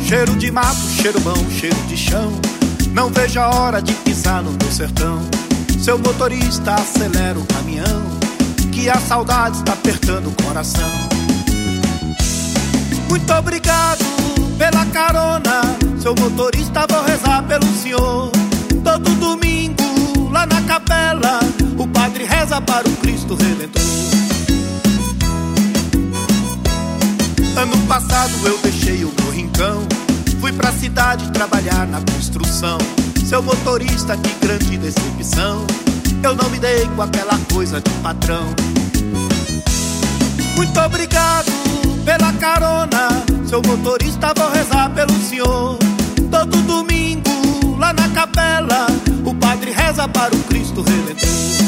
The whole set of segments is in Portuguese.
Cheiro de mato, cheiro bom, cheiro de chão. Não vejo a hora de pisar no meu sertão. Seu motorista, acelera o caminhão, que a saudade está apertando o coração. Muito obrigado pela carona, seu motorista, vou rezar pelo senhor. Todo domingo, lá na capela, o padre reza para o Cristo Redentor. Ano passado eu deixei o meu rincão, fui pra cidade trabalhar na construção. Seu motorista, que grande decepção, eu não me dei com aquela coisa de patrão. Muito obrigado pela carona, seu motorista, vou rezar pelo senhor. Todo domingo, lá na capela, o padre reza para o Cristo Redentor.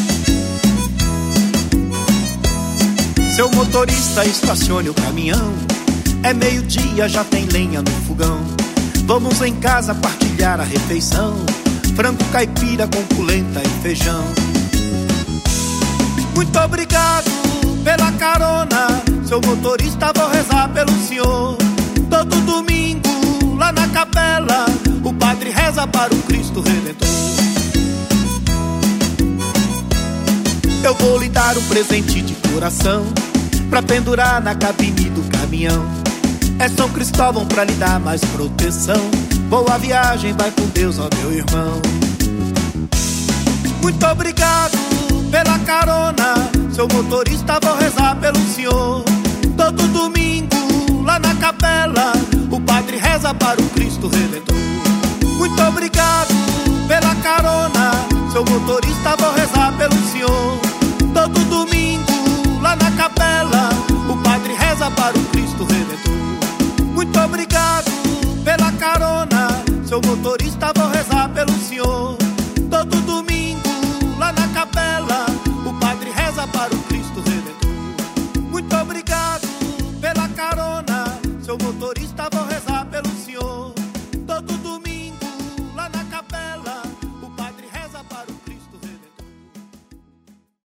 Seu motorista, estacione o caminhão, é meio-dia, já tem lenha no fogão. Vamos em casa partilhar a refeição, frango caipira com polenta e feijão. Muito obrigado pela carona, seu motorista, vou rezar pelo senhor. Todo domingo, lá na capela, o padre reza para o Cristo Redentor. Eu vou lhe dar um presente de coração, pra pendurar na cabine do caminhão. É São Cristóvão pra lhe dar mais proteção. Boa viagem, vai com Deus, ó meu irmão. Muito obrigado pela carona, seu motorista, vou rezar pelo senhor. Todo domingo, lá na capela, o padre reza para o Cristo Redentor. Muito obrigado pela carona, seu motorista, vou rezar pelo senhor. Todo domingo, lá na capela, o padre reza para o Cristo Redentor. Muito obrigado pela carona, seu motorista.